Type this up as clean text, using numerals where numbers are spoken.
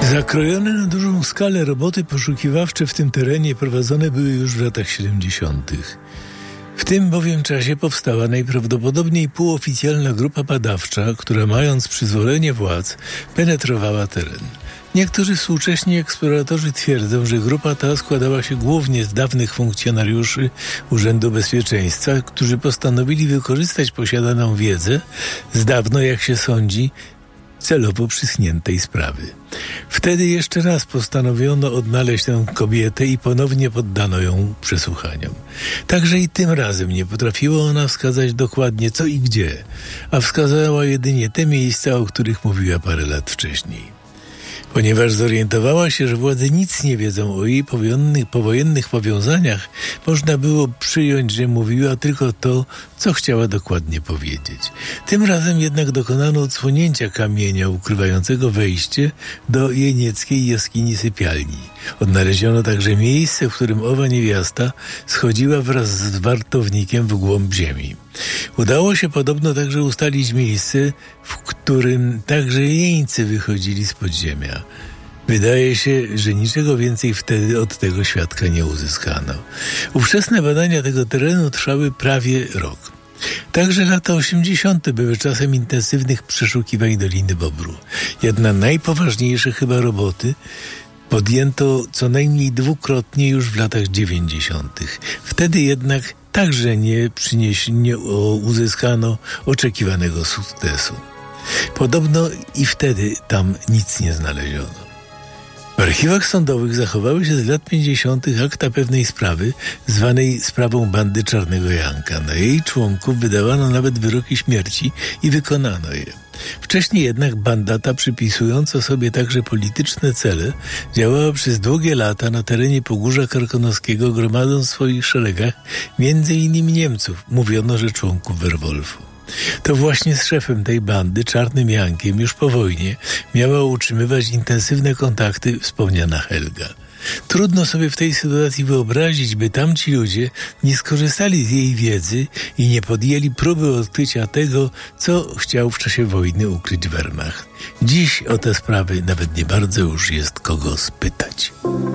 Zakrojone na dużą skalę roboty poszukiwawcze w tym terenie prowadzone były już w latach 70. W tym bowiem czasie powstała najprawdopodobniej półoficjalna grupa badawcza, która mając przyzwolenie władz penetrowała teren. Niektórzy współcześni eksploratorzy twierdzą, że grupa ta składała się głównie z dawnych funkcjonariuszy Urzędu Bezpieczeństwa, którzy postanowili wykorzystać posiadaną wiedzę z dawno, jak się sądzi, celowo przyschniętej sprawy. Wtedy jeszcze raz postanowiono odnaleźć tę kobietę i ponownie poddano ją przesłuchaniom. Także i tym razem nie potrafiła ona wskazać dokładnie co i gdzie, a wskazała jedynie te miejsca, o których mówiła parę lat wcześniej. Ponieważ zorientowała się, że władze nic nie wiedzą o jej powojennych powiązaniach, można było przyjąć, że mówiła tylko to, co chciała dokładnie powiedzieć. Tym razem jednak dokonano odsłonięcia kamienia ukrywającego wejście do jenieckiej jaskini sypialni. Odnaleziono także miejsce, w którym owa niewiasta schodziła wraz z wartownikiem w głąb ziemi. Udało się podobno także ustalić miejsce, w którym także jeńcy wychodzili z podziemia. Wydaje się, że niczego więcej wtedy od tego świadka nie uzyskano. Ówczesne badania tego terenu trwały prawie rok. Także lata 80. były czasem intensywnych przeszukiwań Doliny Bobru. Jedna najpoważniejszych chyba roboty podjęto co najmniej dwukrotnie już w latach 90. Wtedy jednak także nie uzyskano oczekiwanego sukcesu. Podobno i wtedy tam nic nie znaleziono. W archiwach sądowych zachowały się z lat 50. akta pewnej sprawy, zwanej sprawą bandy Czarnego Janka. Na jej członków wydawano nawet wyroki śmierci i wykonano je. Wcześniej jednak banda ta, przypisująca sobie także polityczne cele, działała przez długie lata na terenie Pogórza Karkonoskiego, gromadząc w swoich szeregach m.in. Niemców. Mówiono, że członków Werwolfu. To właśnie z szefem tej bandy, Czarnym Jankiem, już po wojnie miała utrzymywać intensywne kontakty wspomniana Helga. Trudno sobie w tej sytuacji wyobrazić, by tamci ludzie nie skorzystali z jej wiedzy i nie podjęli próby odkrycia tego, co chciał w czasie wojny ukryć Wehrmacht. Dziś o te sprawy nawet nie bardzo już jest kogo spytać.